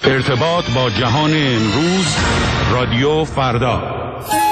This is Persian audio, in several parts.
ارتباط با جهان امروز، رادیو فردا.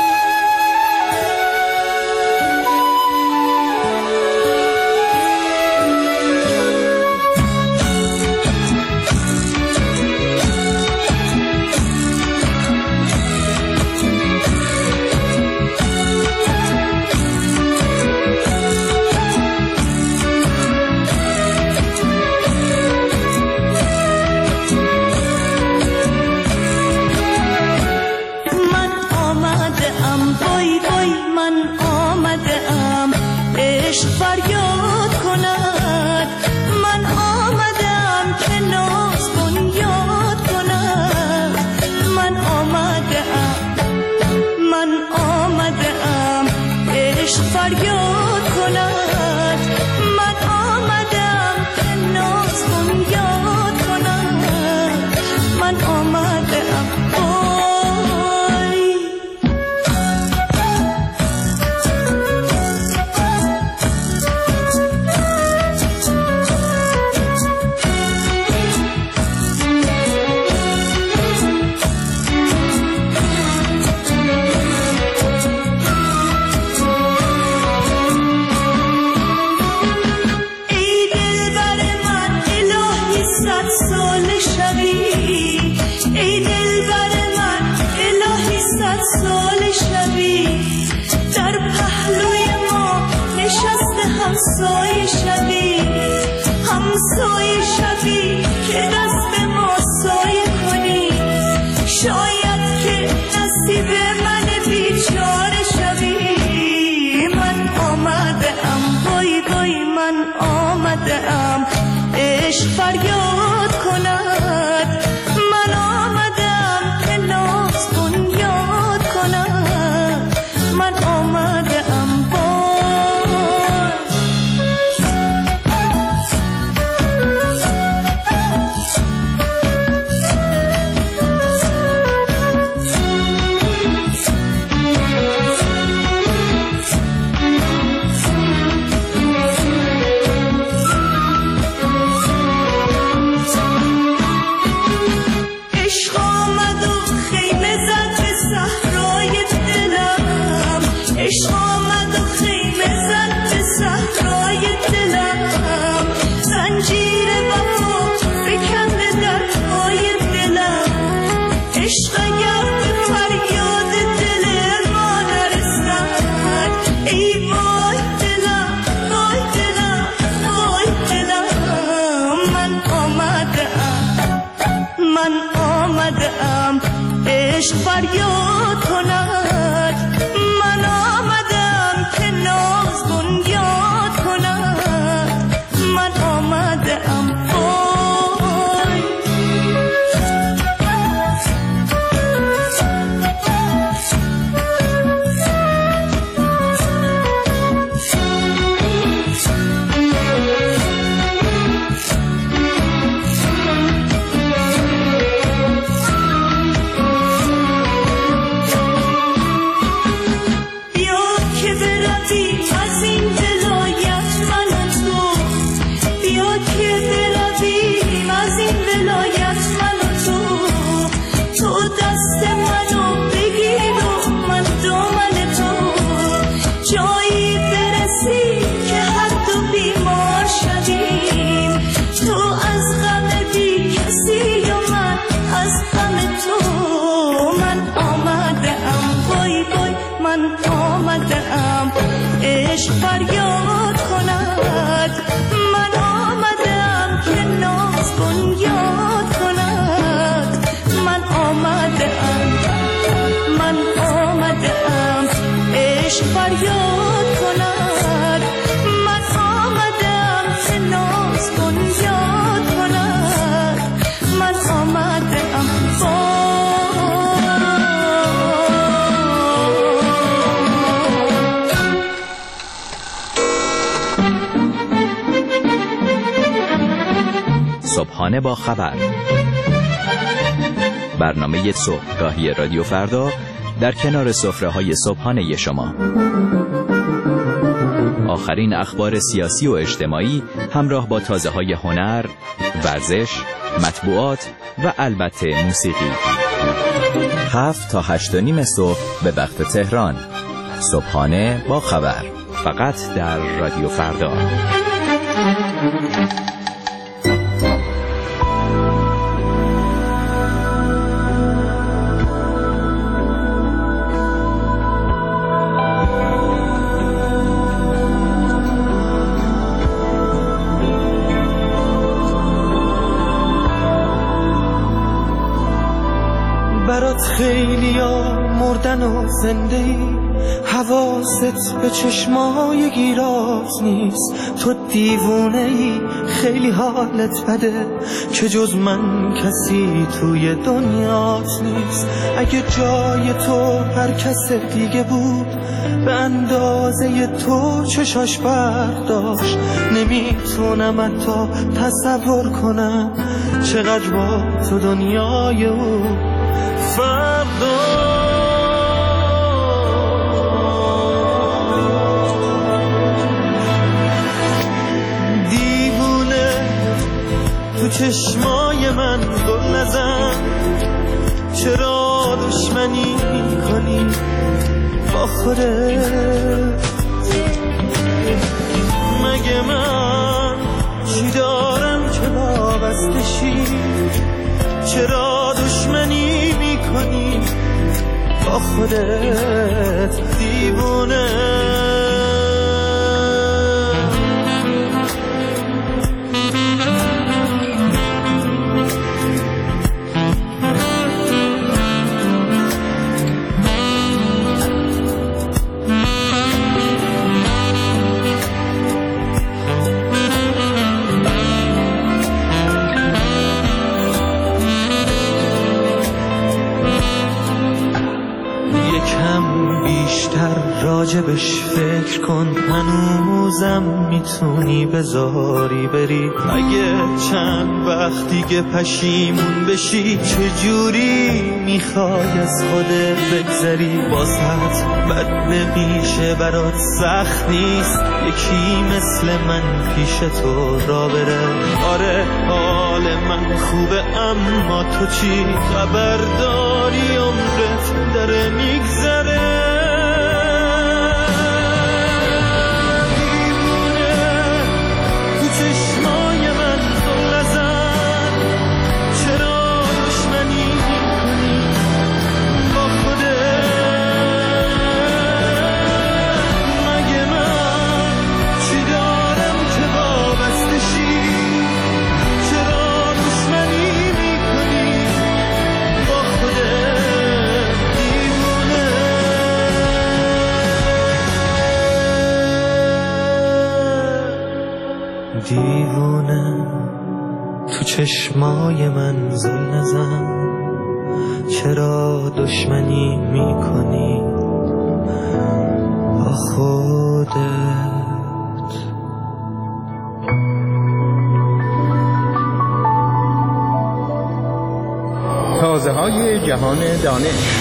صبحانه با خبر، برنامه صبحگاهی رادیو فردا در کنار سفره‌های صبحانه شما. آخرین اخبار سیاسی و اجتماعی همراه با تازه‌های هنر، ورزش، مطبوعات و البته موسیقی. 7 تا 8:30 صبح به وقت تهران. صبحانه با خبر، فقط در رادیو فردا. برات خیلیا مردن و زنده ای، حواست به چشمای گیرات نیست. تو دیوونه ای، خیلی حالت بده که جز من کسی توی دنیات نیست. اگه جای تو هر کس دیگه بود به اندازه تو چشاش برداشت، نمیتونم حتی تصور کنم چقدر با تو دنیای او فردا. دیوونه تو چشمای من گل نزن، چرا دشمنی میکنی با خودت؟ مگه من چی دارم که وابسته شی؟ چرا دشمنی میکنی با خودت دیوونه؟ راجبش فکر کن، هنوزم میتونی بذاری بری. اگه چند وقت دیگه پشیمون بشی، چجوری میخوای از خودت بگذری؟ بازت بد نمیشه، برات سخت نیست یکی مثل من پیش تو را بره. آره حال من خوبه، اما تو چی خبر داری؟ عمرت داره میگذره. چشمای من تو نزن، چرا دشمنی میکنی با خودت؟ مگه من چی دارم که وابسته شی؟ چرا دشمنی میکنی با خودت دیوونه؟ دیوونه تو چشمای من زل نزن، چرا دشمنی میکنی با خودت؟ تازه های جهان دانش.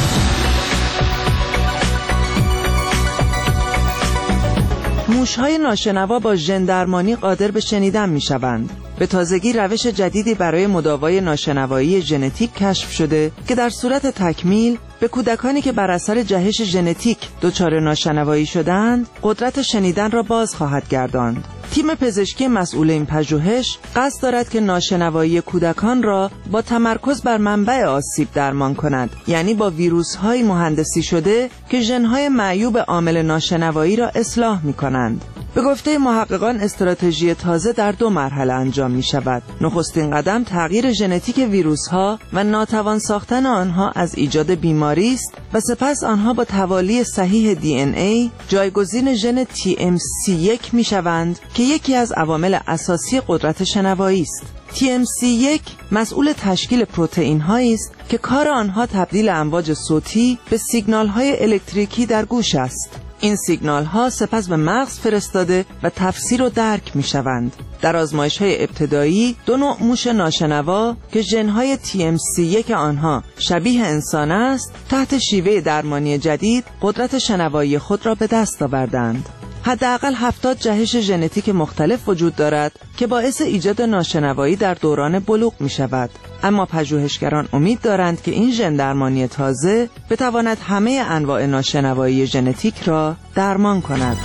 موش‌های ناشنوا با ژن درمانی قادر به شنیدن می‌شوند. به تازگی روش جدیدی برای مداوای ناشنوایی ژنتیک کشف شده که در صورت تکمیل به کودکانی که بر اثر جهش ژنتیک دچار ناشنوایی شدند، قدرت شنیدن را باز خواهد گرداند. تیم پزشکی مسئول این پژوهش قصد دارد که ناشنوایی کودکان را با تمرکز بر منبع آسیب درمان کند، یعنی با ویروس‌های مهندسی شده که ژن‌های معیوب عامل ناشنوایی را اصلاح می‌کنند. به گفته محققان استراتژی تازه در 2 مرحله انجام می شود. نخستین قدم تغییر ژنتیک ویروس‌ها و ناتوان ساختن آنها از ایجاد بیماری است و سپس آنها با توالی صحیح DNA جایگزین ژن TMC1 می شوند که یکی از عوامل اساسی قدرت شنوایی است. TMC1 مسئول تشکیل پروتئین هایی است که کار آنها تبدیل امواج صوتی به سیگنال های الکتریکی در گوش است. این سیگنال ها سپس به مغز فرستاده و تفسیر و درک می شوند. در آزمایش های ابتدایی 2 نوع موش ناشنوا که ژن های TMC1 آنها شبیه انسان است، تحت شیوه درمانی جدید قدرت شنوایی خود را به دست آوردند. حداقل 70 جهش ژنتیک مختلف وجود دارد که باعث ایجاد ناشنوایی در دوران بلوغ می شود. اما پژوهشگران امید دارند که این ژن درمانی تازه بتواند همه انواع ناشنوایی ژنتیک را درمان کند.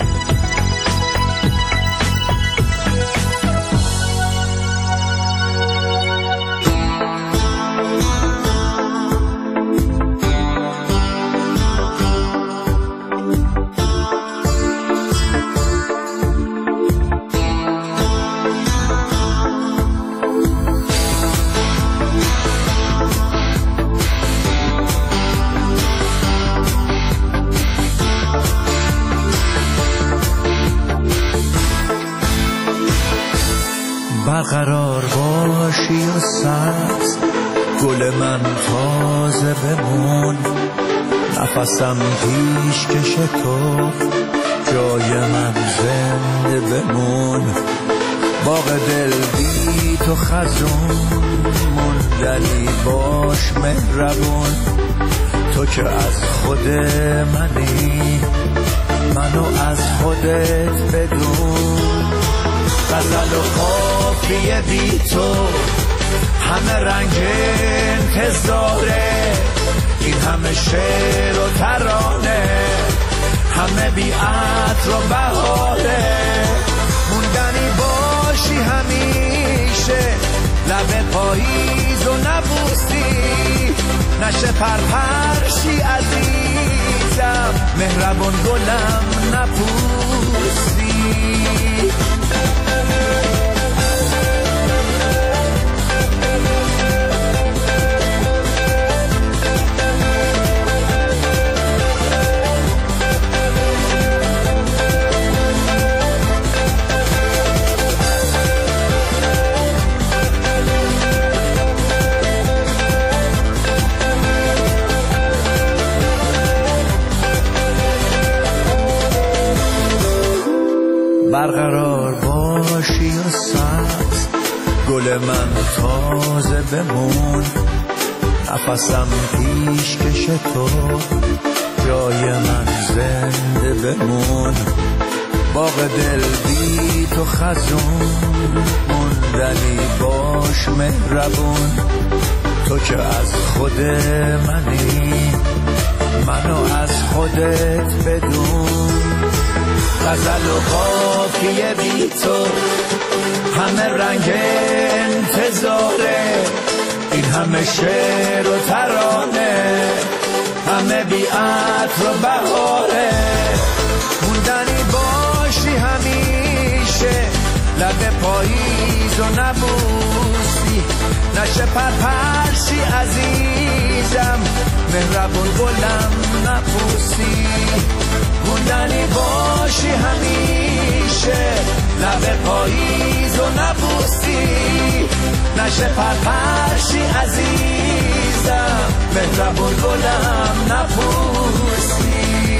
برقرار باشی و سبز، گل من تازه بمون، نفسم پیش کش تو، جای من زنده بمون. باغ دل بی تو خزون، موندنی باش مهربون. تو که از خود منی، منو از خودت بدون. غزل و قافیه بی تو، همه رنگ انتظاره. این همه شعر و ترانه، همه بی عطر و بهاره. موندنی باشی همیشه، لب پاییز و نبوسی. نشه پرپرشی عزیزم، مهربون گلم نپوسی. برقرار باشی و سبز، گل من تازه بمون. نفسم پیش کش تو، جای من زنده بمون. باغ دل بی تو خزون، موندنی باش مهربون. تو که از خود منی، منو از خودت بدون. غزل و قافیه بی تو، همه رنگ انتظاره. این همه شعر و ترانه، همه بی عطر و بهاره. موندنی باشی همیشه، لب پاییز و نبوسی. نشه پرپرشی عزیزم، مهربون گلم نپوسی. موندنی باشی همیشه، لب پاییز و نبوسی. نشه پرپرشی عزیزم، مهربون گلم نپوسی.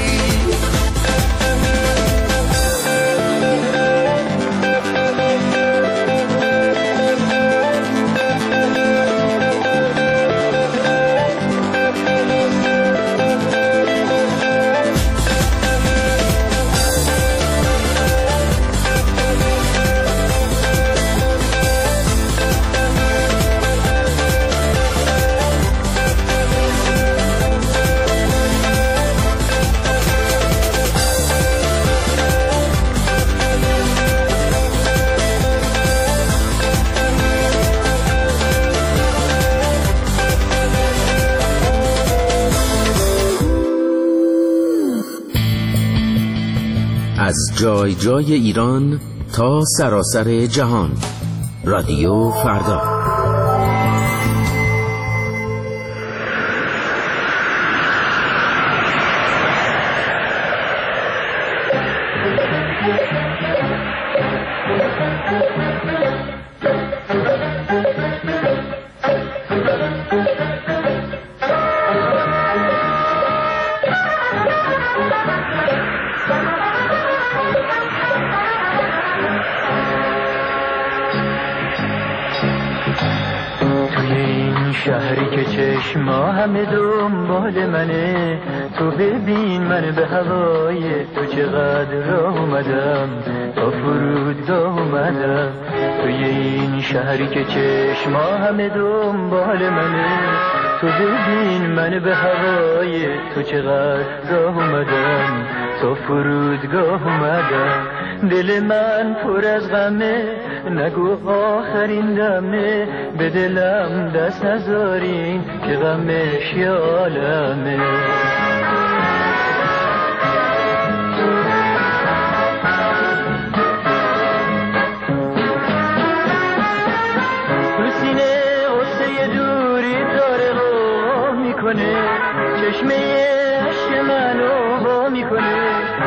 از جای جای ایران تا سراسر جهان، رادیو فردا. این شهری که چشما همه دنبال منه، تو ببین من به هوای تو چقدر راه اومدم، تا فرودگاه اومدم. توی این شهری که چشما همه دنبال منه، تو ببین من به هوای تو چقدر راه اومدم، تا فرودگاه اومدم. دل من پر از غمه، نگو آخرین دمه، به دلم دست نذارین که غمش یه عالمه. تو سینه غصه دوری داره غم میکنه، چشمه عشق منو وا میکنه.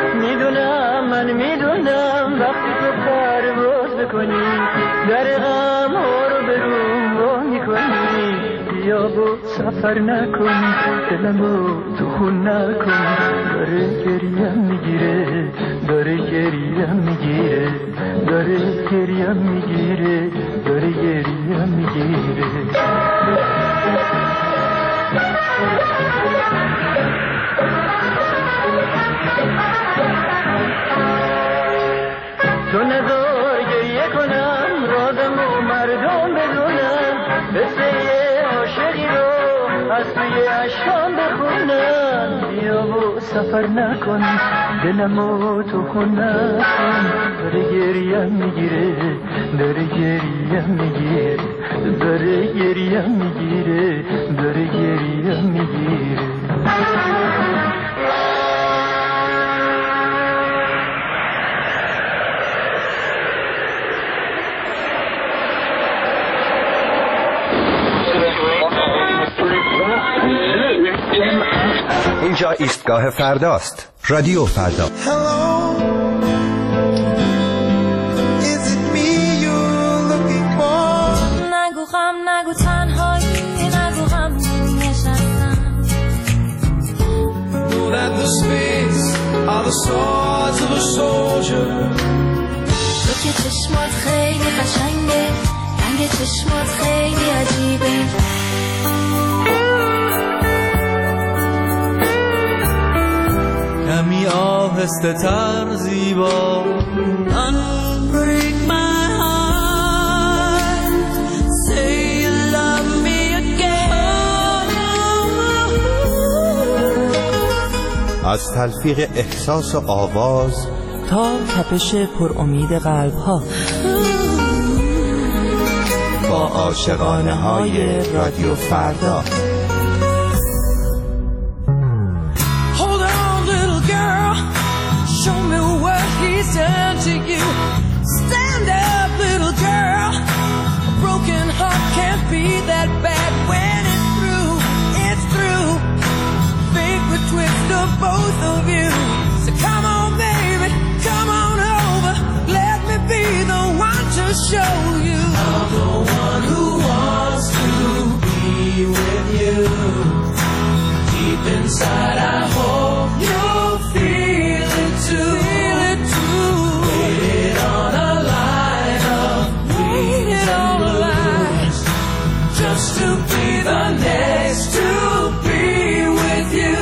میدونم وقتی تو پرواز بکنی، در غم ها رو به روم وا میکنی. بیا با سفر نکن، دلمو تو خون نکن. داره گریم میگیره، داره گریم میگیره، داره گریم میگیره، داره گریم میگیره. تو نذار گریه کنم، رازم و مردم بدونم، قصه عاشقی رو از توی عشقام بخونم. بیا و سفر نکن، دلمو تو خون نکن. داره گریم میگیره، داره گریم میگیره، داره گریم میگیره، داره گریم میگیره. اینجا ایستگاه فرداست. رادیو فردا. نگو غم، نگو تنهایی، نگو غم نشستم. تو که چشمات خیلی قشنگه، رنگ چشمات خیلی عجیبه. کمی آهسته تر زیبا. Unbreak my heart, say you love me again. از تلفیق احساس و آواز تا تپش پر امید قلب ها، با عاشقانه های رادیو فردا. Turn to you. Stand up, little girl. A broken heart can't be that bad when it's through. It's through. Think the twist of both of you. So come on, baby, come on over. Let me be the one to show you. I'm the one who wants to be with you. Deep inside, I hope you'll feel it too. Just to be the next to be with you.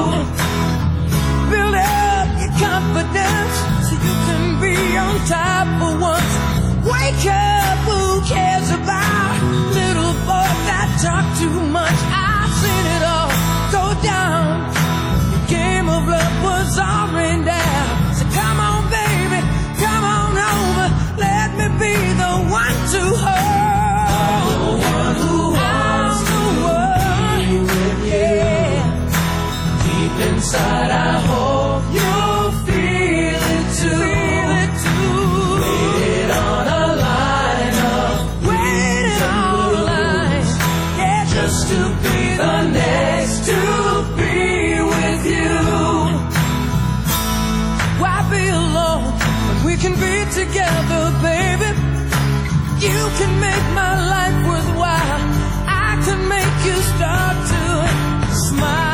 Build up your confidence so you can be on top for once. Wake up, who cares about little boys that talk too much? I've seen it all go down. The game of love was all rained down. So come on, baby, come on over. Let me be the one to hold. Inside, I hope you'll feel it too. Feel it too. Waited on a line of waiting on a line. Yeah, just to be the next to be with you. Why be alone when we can be together, baby? You can make my life worthwhile. I can make you start to smile.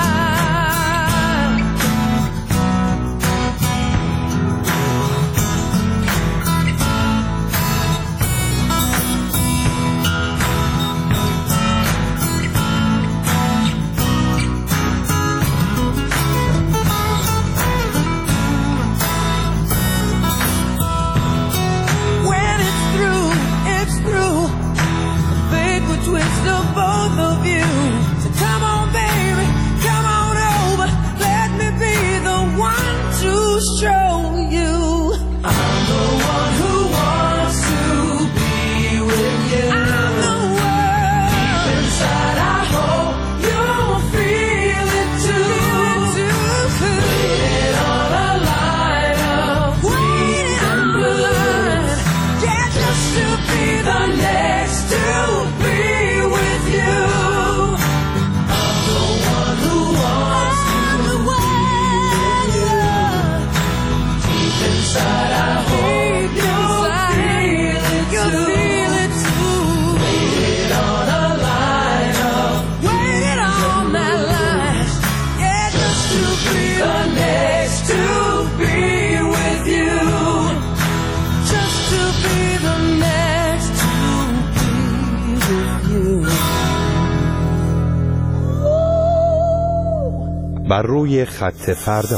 بر روی خط فردا.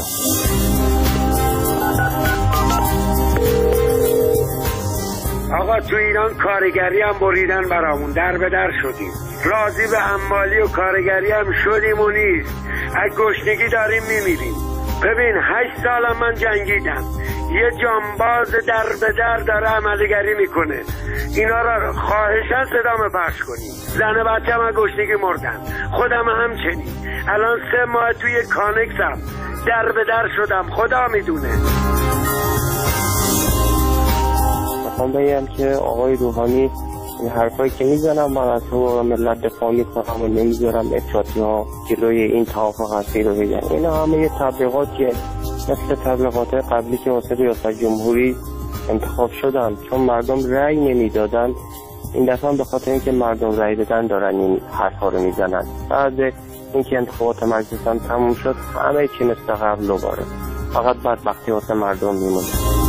آقا تو ایران کارگری هم بریدن برامون، در به در شدیم، راضی به حمالی و کارگری هم شدیم و نیست، از گشنگی داریم میمیریم. ببین 8 سالم من جنگیدم، یه جانباز در به در داره عملگری میکنه، اینا را خواهشاً صدامه پخش کنیم. زن بچه هم از گشنگی مردن، خودم همچنین. الان 3 ماه توی کانکسم، در به در شدم، خدا میدونه. میخوام بگم که آقای روحانی این حرفایی که میزنم من از تو ملت دفاع میکنم و نمیذارم افراطی ها جلوی این توافق هستی رو بگن. اینا همه یه تبلیغاتیه، مثل تبلیغات قبلی که واسه ریاست جمهوری انتخاب شدن، چون مردم رأی نمیدادن. این دفعه به خاطر اینکه مردم رأی دادن دارن این حرفا رو میزنن. بعد اینکه انتخابات مجلس هم تموم شد همه چی مثل قبل دوباره، فقط بدبختی واسه مردم میمونه.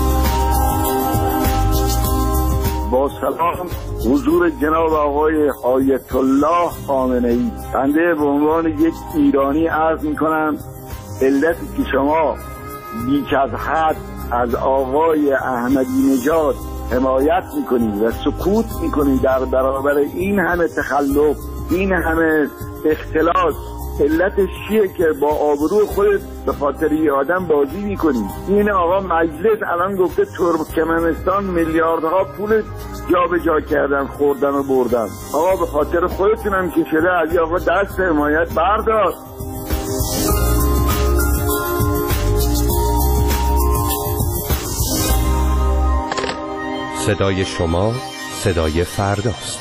با سلام حضور جناب آقای آیت الله خامنه‌ای، بنده به عنوان یک ایرانی عرض میکنم علتی که شما بیش از حد از آقای احمدی نژاد حمایت میکنید و سکوت میکنید در برابر این همه تخلف، این همه اختلاس، علتش چیه که با آبروی خودت به خاطر یه آدم بازی میکنی؟ این آقا مجلس الان گفته ترکمنستان میلیاردها پول جابجا کردن، خوردن و بردن. آقا به خاطر خودتونم که شده از آقا دست حمایت بردار. صدای شما صدای فرداست.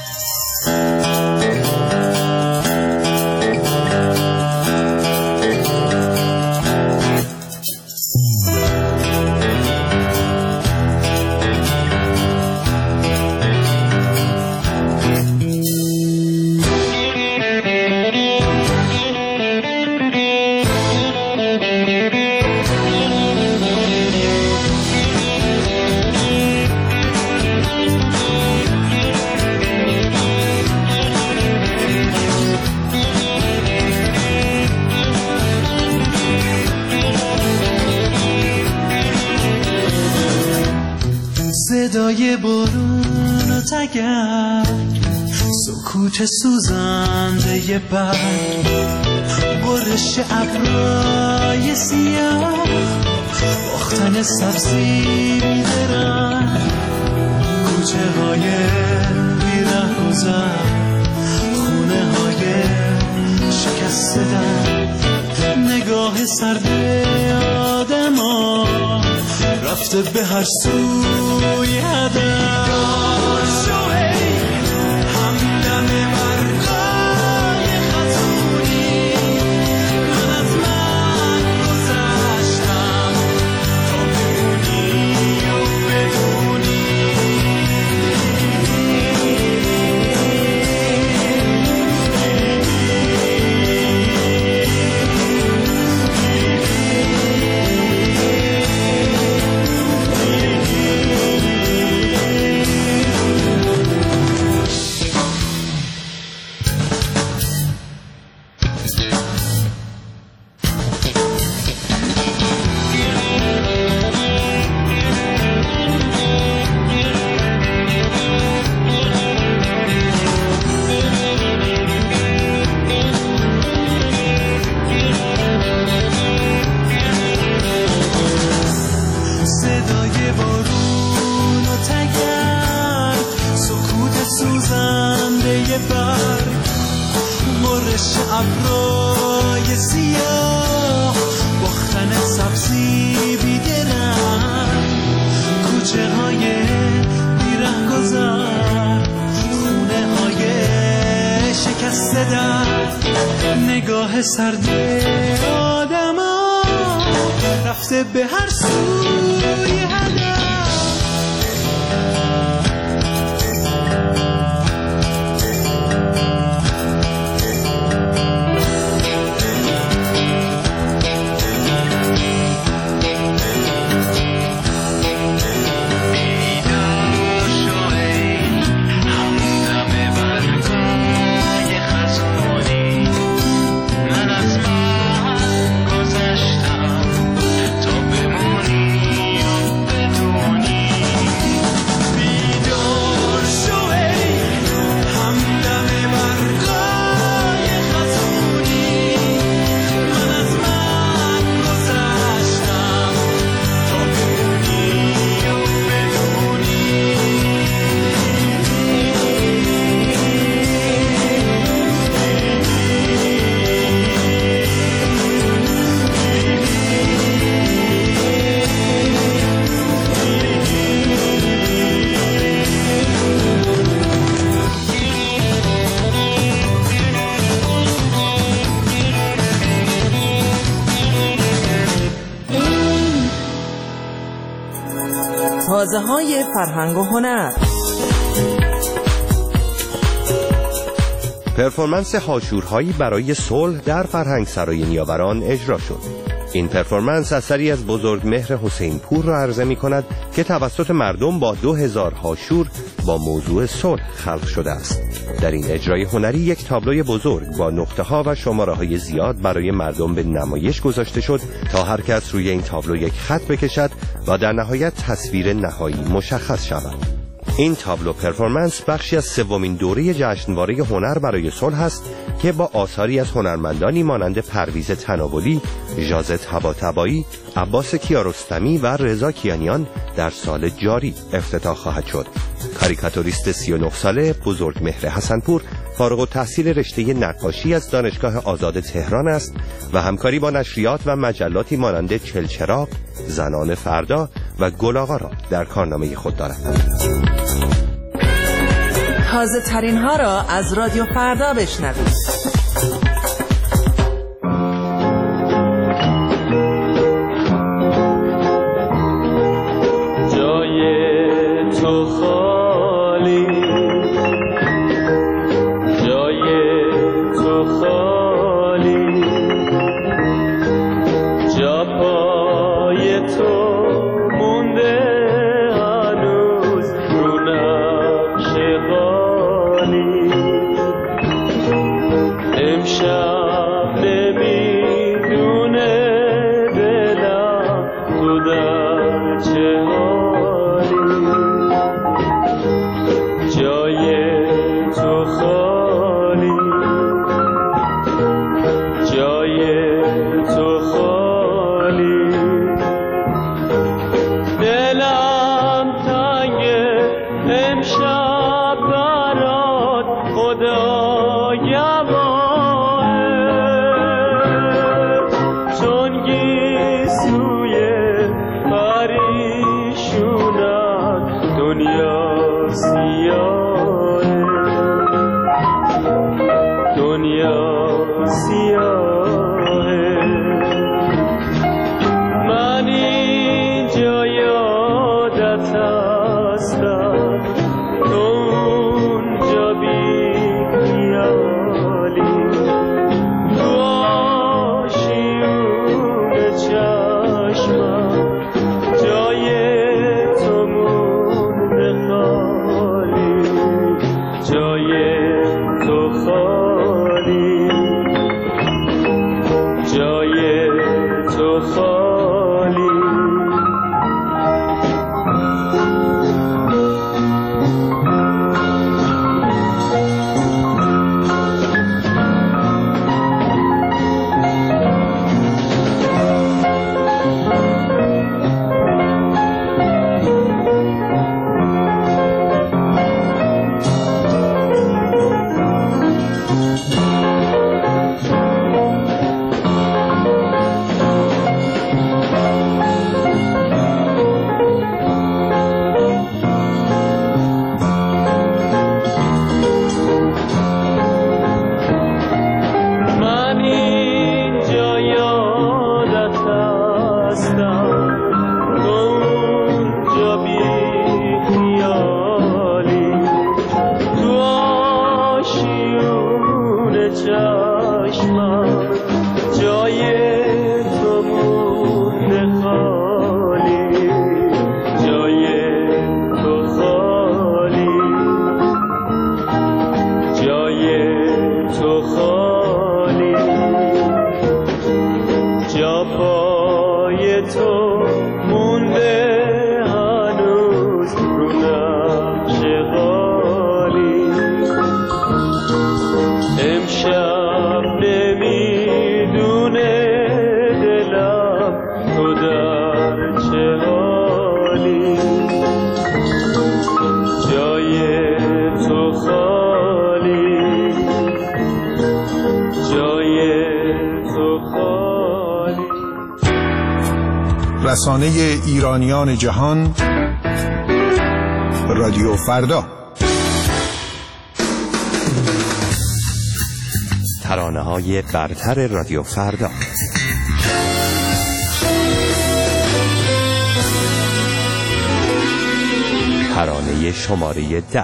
صدای بارون و تگرگ، سکوت سوزنده برگ، برش ابرای سیاه، باختن سبزی بیدرنگ، کوچه های بیره گذر، خونه های شکسته در، نگاه سرد آدم ها رفته به هر سوی هدف. همدم برقای خطونی، من از من گذشتم تا بمونی و بدونی. ابرای سیاه، باختن سبزی بیدرنگ، کوچه های بیره گذر، خونه های شکسته در، نگاه سرد آدم ها رفته به هر سوی هدف. تازه‌های فرهنگ و هنر. پرفورمنس حاشورهایی برای صلح در فرهنگسرای نیاوران اجرا شد. این پرفورمنس اثری از بزرگمهر حسین پور را عرضه می کند که توسط مردم با 2000 حاشور با موضوع صلح خلق شده است. در این اجرای هنری یک تابلوی بزرگ با نقطه ها و شماره های زیاد برای مردم به نمایش گذاشته شد تا هر کس روی این تابلو یک خط بکشد و در نهایت تصویر نهایی مشخص شود. این تابلو پرفورمنس بخشی از سومین دوره جشنواره هنر برای صلح است که با آثاری از هنرمندانی مانند پرویز تناولی، ژاز طباطبایی، عباس کیارستمی و رضا کیانیان در سال جاری افتتاح خواهد شد. کاریکاتوریست 39 ساله بزرگمهر حسنپور فارغ التحصیل رشته نقاشی از دانشگاه آزاد تهران است و همکاری با نشریات و مجلاتی مانند چلچراغ، زنان فردا و گل آقا را در کارنامه خود دارد. تازه ترین ها را از رادیو فردا بشنوید. رسانه ایرانیان جهان رادیو فردا. ترانه‌های برتر رادیو فردا. ترانه شماره 10.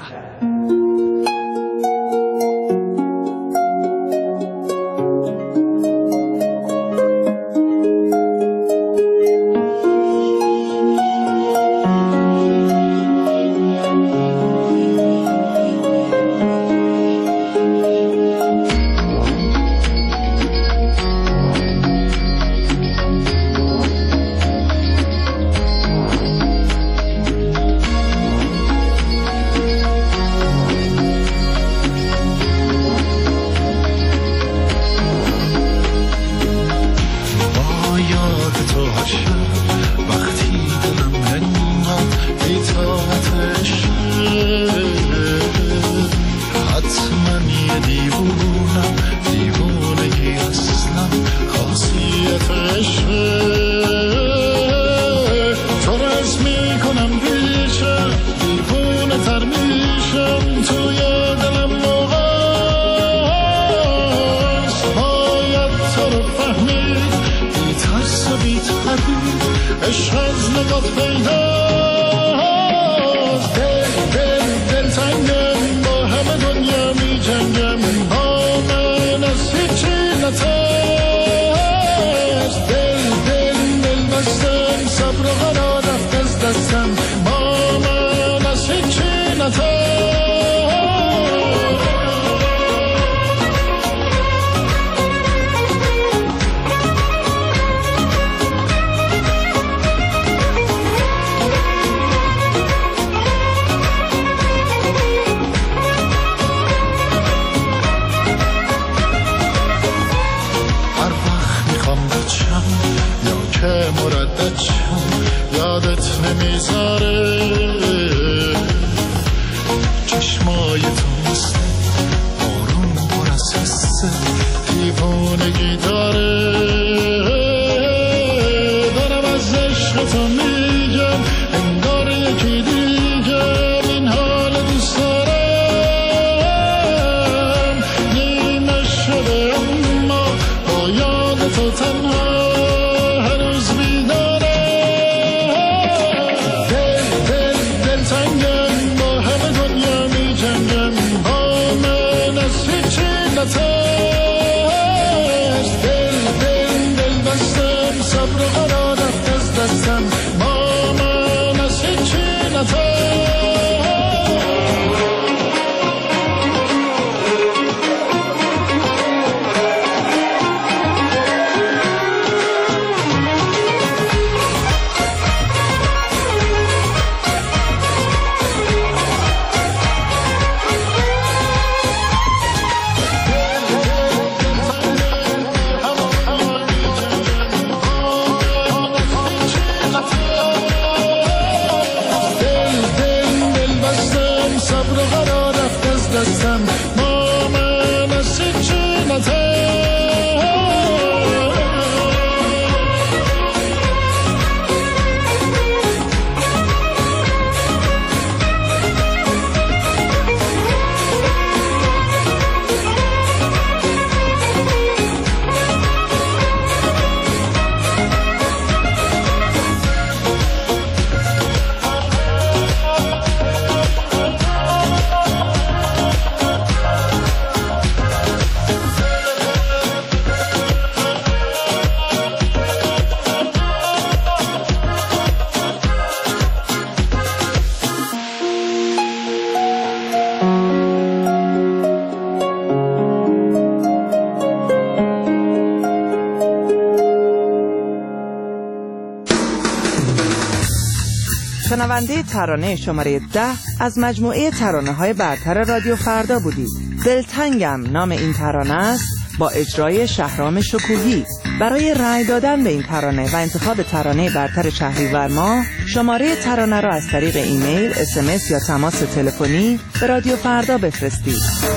شنونده ترانه شماره 10 از مجموعه ترانه‌های برتر رادیو فردا بودید. دلتنگم نام این ترانه است با اجرای شهرام شکوهی. برای رأی دادن به این ترانه و انتخاب ترانه برتر شهریور ماه شماره ترانه را از طریق ایمیل، SMS یا تماس تلفنی به رادیو فردا بفرستید.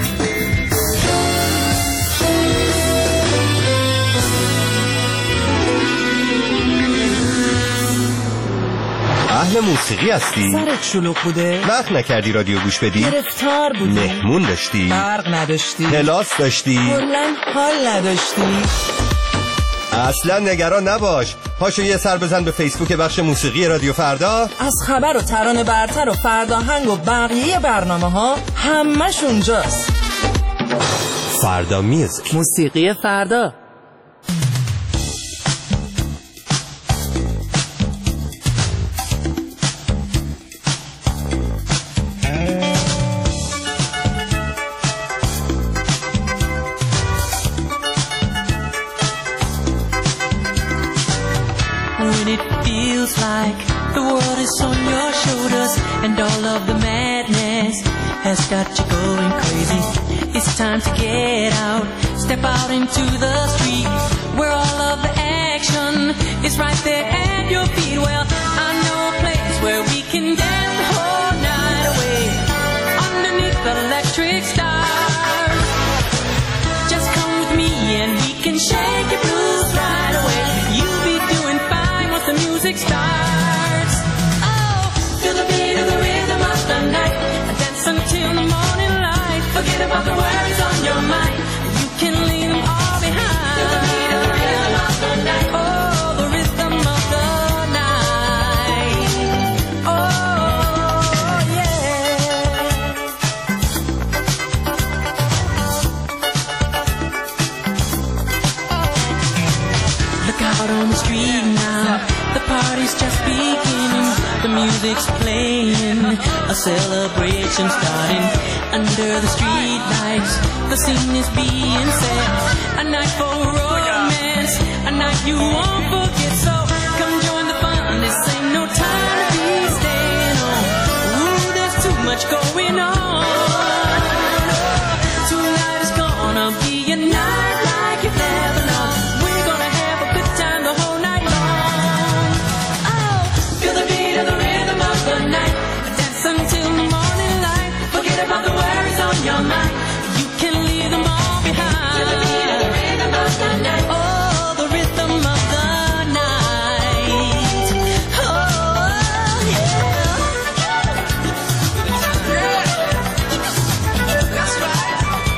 اهل موسیقی هستی؟ سرت شلوغ بوده؟ وقت نکردی رادیو گوش بدی؟ گرفتار بودی؟ مهمون داشتی؟ برق نداشتی؟ کلاس داشتی؟ کلاً حال نداشتی؟ اصلا نگران نباش، پاشو یه سر بزن به فیسبوک بخش موسیقی رادیو فردا. از خبر و ترانه برتر و فرداهنگ و بقیه برنامه ها همش اونجاست. فردا میوزیک، موسیقی فردا. Like the world is on your shoulders and all of the madness has got you going crazy. It's time to get out, step out into the street where all of the action is right there at your feet. Well, I know a place where we can dance the whole night away underneath the electric stars. Just come with me and we can shake your blues right away. You'll be doing fine once the music starts. Oh, feel the beat of the rhythm of the night. Dance until the morning light. Forget about the worries on your mind. You can leave them all behind. Feel the beat of the rhythm of the night. Oh, the rhythm of the night. Oh, yeah. Look out on the street now. The party's just beginning. The music's playing. A celebration starting under the street lights. The scene is being set. A night for romance. A night you won't forget. So come join the fun. This ain't no time to be staying on. Ooh, there's too much going on. Tonight is gonna be a night like you've never known. We're gonna have a good time the whole night long. Oh, feel the beat of the rhythm of the night. Dance until the morning light. Forget about the worries on your mind. You can leave them all behind. Feel the beat of the rhythm of the night. Oh, the rhythm of the night. Oh, yeah. That's right.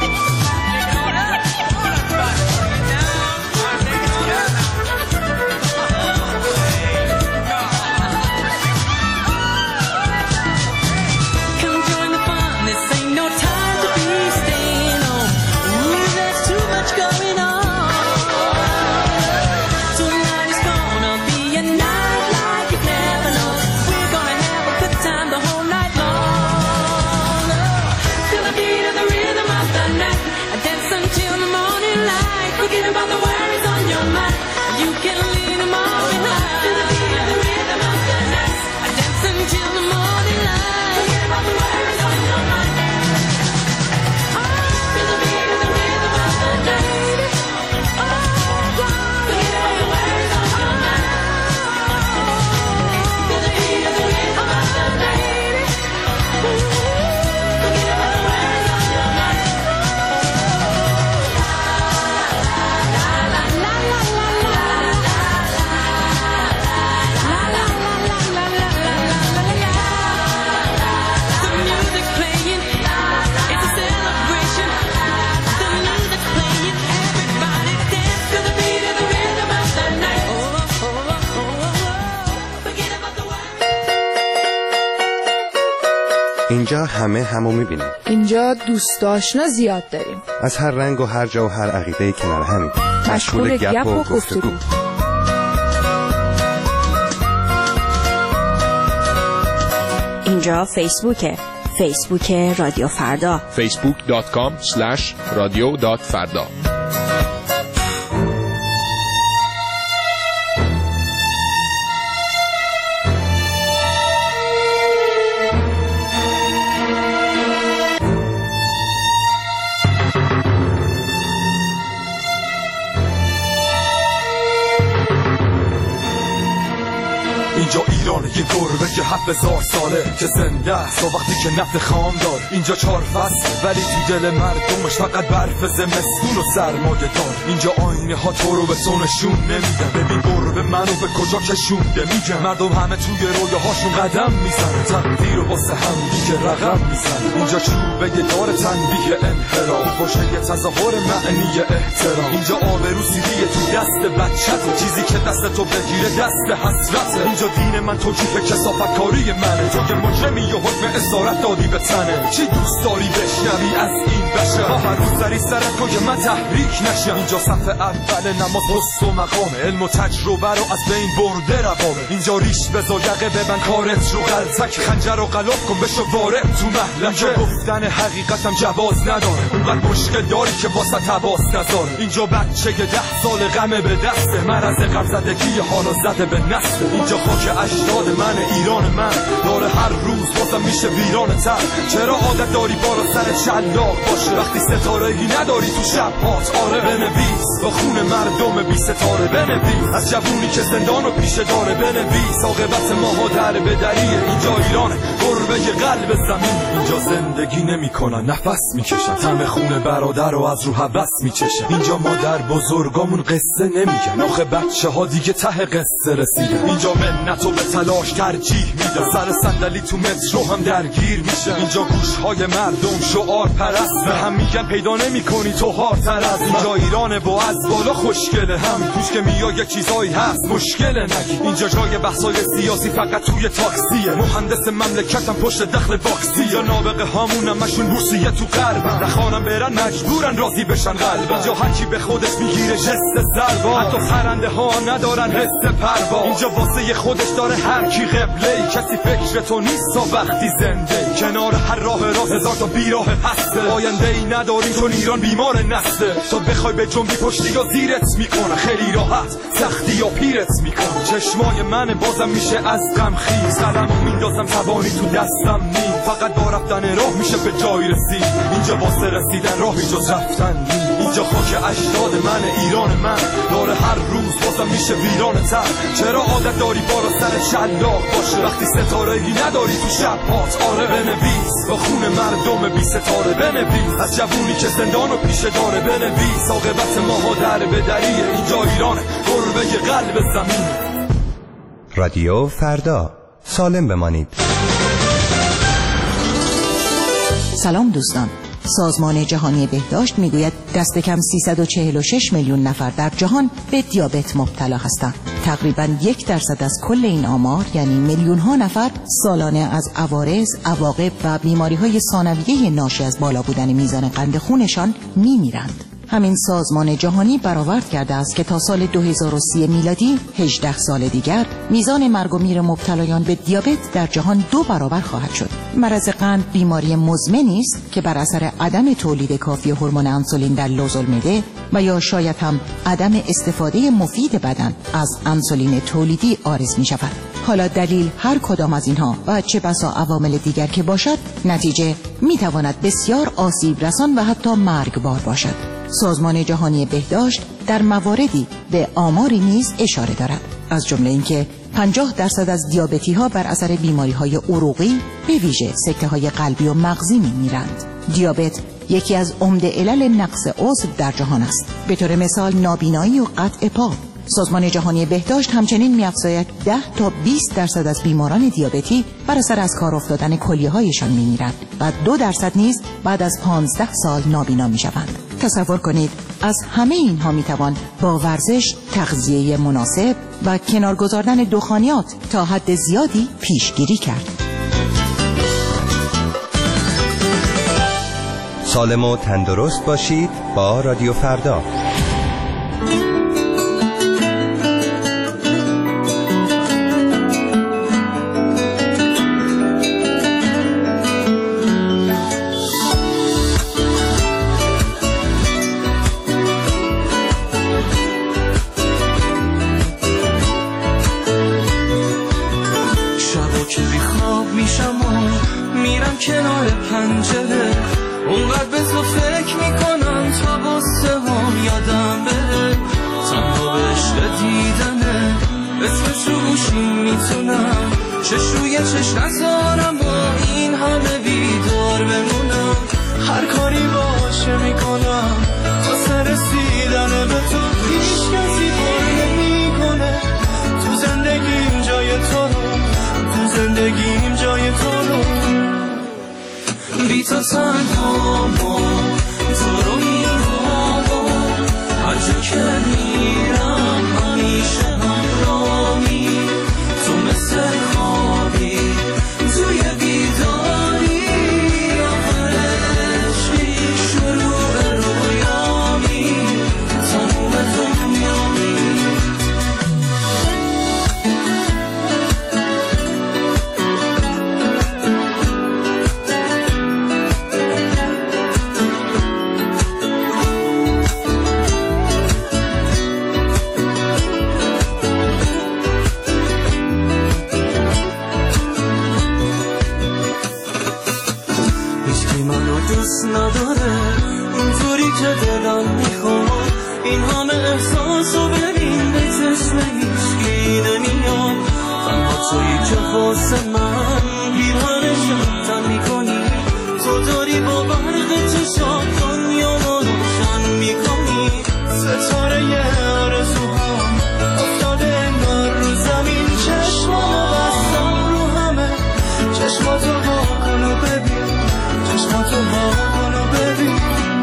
Come join the fun. This ain't no time to be staying on. Ooh, there's too much going on. Tonight is gonna be a night like you've never known. We're gonna have a good time the whole night long. Feel the beat of the rhythm of the night. Dance until the morning light. Forget about the worries on your mind. You can leave them all behind. Feel the beat of the rhythm of the night. Dance until the morning light. Forget about the worries on your mind. Feel the beat of the rhythm of the night. Forget about the worries on your mind. Feel the beat of the rhythm of the night. Forget about the worries on your mind. The music's playing, it's a celebration. The music's playing, everybody dance to the beat of the rhythm of the night. Oh, oh, oh, oh, oh. Forget about the world. اینجا همه همو میبینیم. اینجا دوست آشنا زیاد داریم. از هر رنگ و هر جا و هر عقیده کنار همیم. مشغول گپ و گفتگو. اینجا فیسبوکه. فیسبوک رادیو فردا. facebook.com/radio.farda. اینجا ایرانه، یه گربه که 7000 ساله که زنده است و وقتی که نفت خام داره. اینجا 4 فصل ولی تو دل مردمش فقط برف زمستون و سرمایه دار. اینجا آینه ها تو رو به سونشون نمیدن. ببین گربه منو به کجا کشونده میگن. مردم همه توی رویاهاشون قدم میزنن، تقدیر و واسه هم دیگه رقم میزنن. اینجا چوبه دار تنبیه انحراف، باشه یه تظاهر معنی احترام. اینجا آبرو سیریه تو دست بچته، چیزی که دست تو بگیره دست حسرته. اینجا دین من توجیه کثافت کاری منه، تو که مجرمی و حکم اسارت دادی به تنه. چی دوست داری بشنوی از این بشر؟ هر روز سری سرت که من تحریک نشم. اینجا صف اول نماز پست و مقامه، علم و تجربه رو از بین برده روامه. اینجا ریش بزا یقه ببن کارت رو غلطک، خنجر و غلاف کن بشو وارد تو محلکه. اینجا گفتن حقیقتم جواز نداره، اونقدر مشکل داری که واسه تباس نذاره. اینجا بچه که 10 سال غمه به دسته، مرض غم زدگی حالا زده به نسل. اینجا خاک اجداد من، ایران من داره هر روز بازم میشه ویران تر. چرا عادت داری بالا سر شلاق باشه وقتی ستاره‌ای نداری تو شب هات؟ آره بنویس با خون مردم بی ستاره، بنویس از جوونی که زندان رو پیشه داره، بنویس عاقبت ماها در به دریه. اینجا ایرانه گربه قلب زمین، اینجا زندگی نمیکنن نفس میکشن، طعم خون برادر رو از رو هوس میچشن. اینجا مادر بزرگامون قصه نمیگن، آخه بچه ها دیگه ته قصه رسیدن. اینجا منت و به تلاش ترجیح میدن، سر صندلی تو مترو هم درگیر میشن. اینجا گوشهای مردم شعار پرست، به هم میگن پیدا نمیکنی تو هارتر از. اینجا ایرانه و از بالا خوشگله، هم توش که میای یه چیزایی هست مشکله نگی. اینجا جای بحثای سیاسی فقط توی تاکسیه، مهندس مملکتم پشت دخل باکسی. یا نابغه هامونم مشون بورسیه تو قلبم، نخوانم برن مجبورن راضی بشن قلبم. اینجا هر کی به خودش میگیره جست ضربا، حتی پرنده ها ندارن حس پروا. اینجا واسه خودش داره هر کی قبله، کسی فکر تو نیست تا وقتی زنده. کنار هر راه راست هزار تا بیراه هسته، آینده ای نداریم چون ایران بیمار نسته. تو بخوای به جنبی پشتی یا زیرت میکنه، خیلی راحت سختی یا پیرت میکنه. چشمای من بازم میشه از غم خیز، قلمو میندازم توانی تو دستم نیم. فقط با رفتن راه میشه به جای رسید، اینجا واسه رسیدن راهی جز رفتن نیم. اینجا خاک اجداد من، ایران من داره هر روز بازم میشه ویران تر. چرا عادت داری بالا سر شلاق باشه وقتی ستاره‌ای نداری تو شب هات؟ آره بنویس با خون مردم بی ستاره، بنویس از جوونی که زندان رو پیشه داره، بنویس عاقبت ماها در به دریه. اینجا ایرانه گربه قلب زمین. رادیو فردا، سالم بمانید. سلام دوستان، سازمان جهانی بهداشت میگوید دست کم 346 میلیون نفر در جهان به دیابت مبتلا هستند. تقریباً 1% از کل این آمار، یعنی میلیون ها نفر، سالانه از عوارض، عواقب و بیماری‌های ثانویه ناشی از بالا بودن میزان قند خونشان میمیرند. همین سازمان جهانی برآورد کرده است که تا سال 2030 میلادی 18 سال دیگر میزان مرگ و میر مبتلایان به دیابت در جهان 2 برابر خواهد شد. مرض قند بیماری مزمنی است که بر اثر عدم تولید کافی هورمون انسولین در لوزالمعده و یا شاید هم عدم استفاده مفید بدن از انسولین تولیدی عارض می شود. حالا دلیل هر کدام از اینها و چه بسا عوامل دیگر که باشد، نتیجه می تواند بسیار آسیب رسان و حتی مرگبار باشد. سازمان جهانی بهداشت در مواردی به آماری نیز اشاره دارد، از جمله اینکه 50% از دیابتی ها بر اثر بیماری های عروقی، به ویژه سکته های قلبی و مغزی میمیرند. دیابت یکی از عمده علل نقص عضو در جهان است، به طور مثال نابینایی و قطع پا. سازمان جهانی بهداشت همچنین می‌افزاید 10 تا 20% از بیماران دیابتی بر اثر از کار افتادن کلیه‌هایشان می‌میرند و 2% نیز بعد از 15 سال نابینا می‌شوند. تصور کنید از همه اینها می‌توان با ورزش، تغذیه مناسب و کنار گذاردن دخانیات تا حد زیادی پیشگیری کرد. سالم و تندرست باشید با رادیو فردا. کنار پنجره اونقدر به تو فکر میکنم تا بسته هم یادم بره، تنها به عشق دیدنه اسمش رو گوشی میتونم چش روی چش نذارم با این همه بیدار بمونم، هر کاری باشه میکنم تا سر رسیدن به تو. هیچ کسی پر نمیکنه تو زندگیم جای تو رو، تو زندگیم جای تو رو. بی تو تنهام تو رو میخوام، هر جا که میرم همیشه همراهی. تو مثل خوابی توی بیداری، آخر عشقی شروع رویامی، تموم دنیامی. دوست نداره اونطوری که دلم میخواد، این همه احساسو ببین به چشم هیچکی نمیاد. تنها تویی که واسه من بیرانشم تن میکنی، تو داری با برق چشات دنیا رو روشن میکنی. ستاره آرزوهام افتاده انگار رو زمین، چشمامو بستم رو همه، چشماتو با کنو ببین، چشماتو با کنو ببین.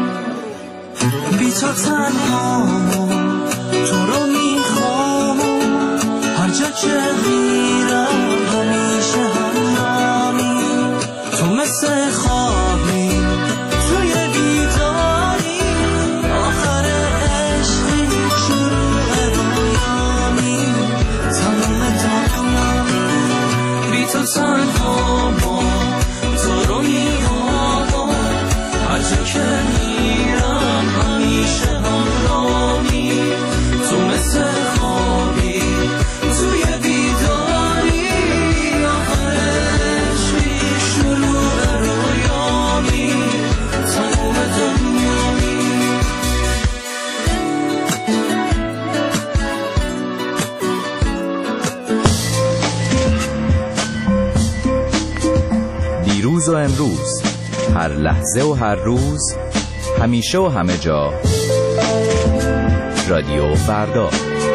بی تو تنهام تو رو میخوام، هر جا که میرم همیشه همراهی. تو مثل خوابی توی بیداری، آخر عشقی شروع رویامی، تمام دنیامی. بی تو تنهام تو رو میخوام، هر جا که میرم همیشه همراهی. تو مثل خوابی توی بیداری، آخر عشقی شروع رویامی، تمام دنیامی. دیروز و امروز، هر لحظه و هر روز، همیشه و همه جا. رادیو فردا.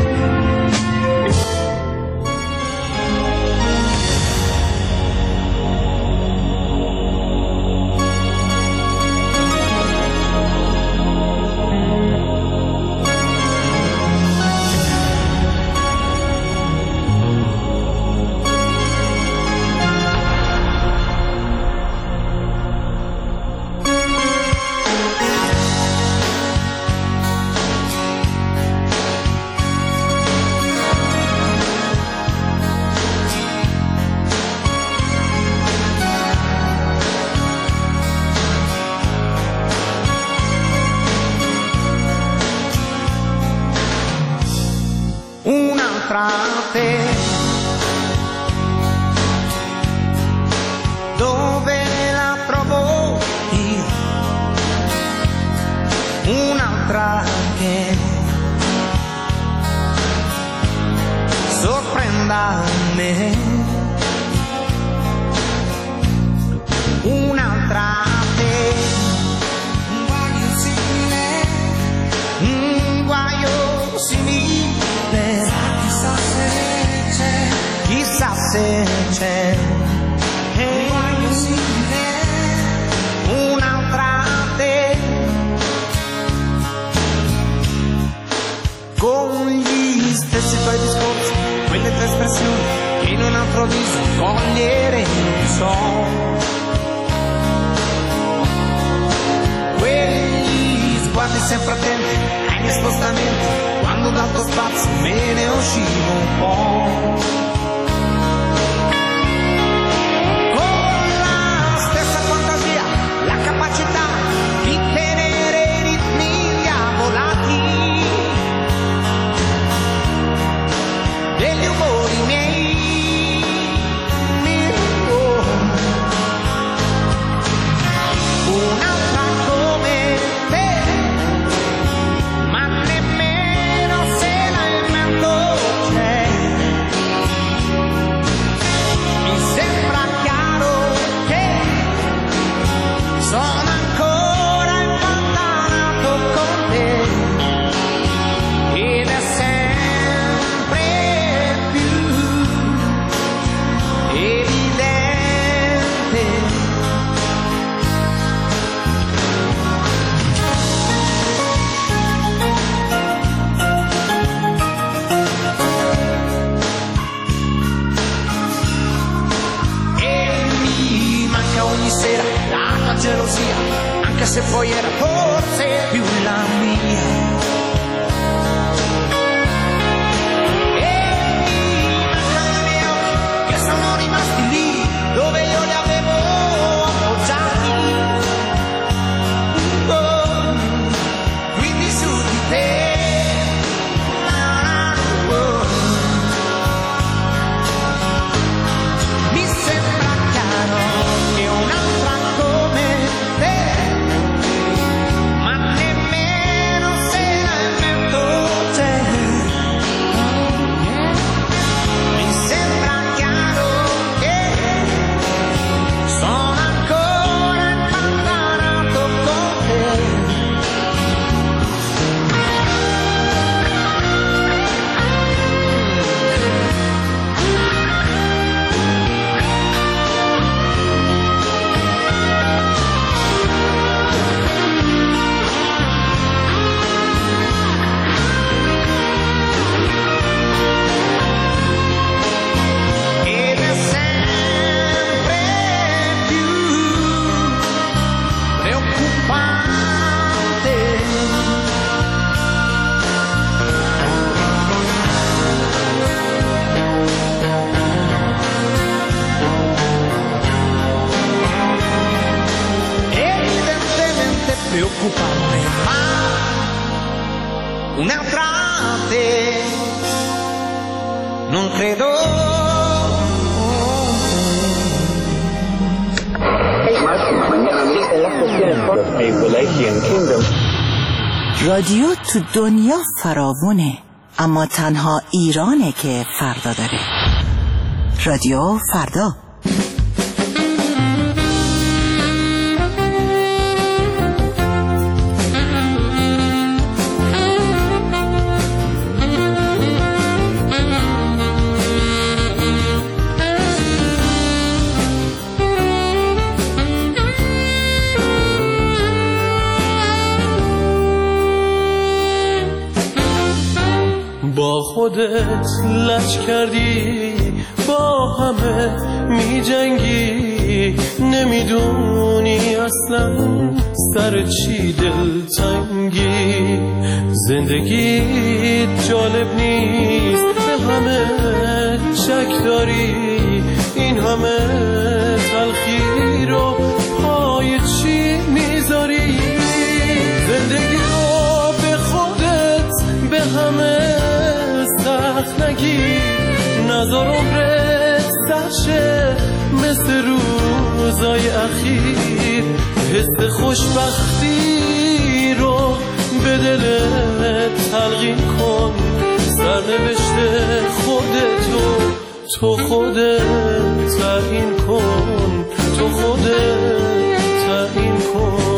Un'altra te, dove la trovo io? Un'altra che sorprenda me, un'altra te, un guaio simile, un guaio simile. Chissà se c'è, chissà se c'è, un'altra te, con gli stessi tuoi discorsi, quelle tue espressioni, in un altro viso cogliere non so, quegli sguardi sempre attenti ai miei spostamenti, quando d'alto spazio me ne uscivo un po'. Con la stessa fantasia, la capacità di tenere i ritmi diavolati degli umori miei. Un'altra come te, ma nemmeno se la invento c'è. un'altra te, non credo. رادیو تو دنیا فراوونه، اما تنها ایرانه که فردا داره. رادیو فردا. با خودت لج کردی، با همه می جنگی، نمیدونی اصلا سر چی دلتنگی. زندگیت جالب نیست، به همه شک داری، این همه تلخی رو پای چی میذاری؟ زندگی رو به خودت به همه سخت نگیر، نظر عمرت سرشه مثل روزای اخیر. حس خوشبختی رو به دلت تلقین کن، سرنوشت خودتو تو خودت تعیین کن، تو خودت تعیین کن.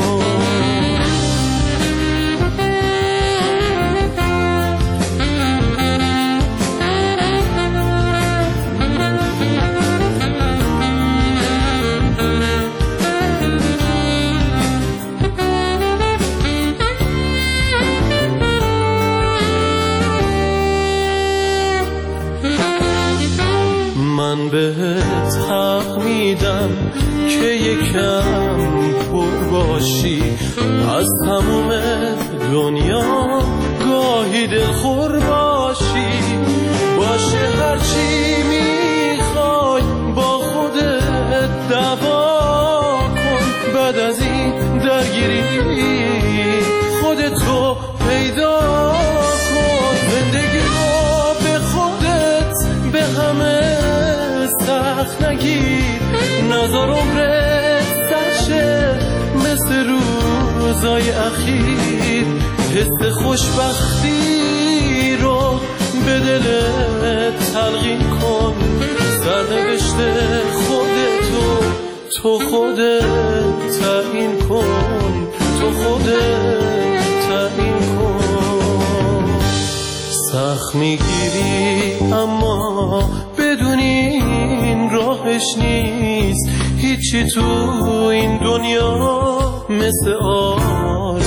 من بهت حق میدم که یکم پر باشی، از تموم دنیا گاهی دلخور باشی. باشه هرچی میخوای با خودت دعوا کن، بعد از این درگیری خودتو پیدا کن. زندگی رو به خودت به همه سخت نگیر، نظر عمرت سرشه مثل روزای اخیر. حس خوشبختی رو به دلت تلقین کن، سرنوشت خودتو تو خودت تعیین کن، تو خودت تعیین کن. سخت میگیری اما بدونی این راهش نیست، هیچی تو این دنیا مثل آرزوات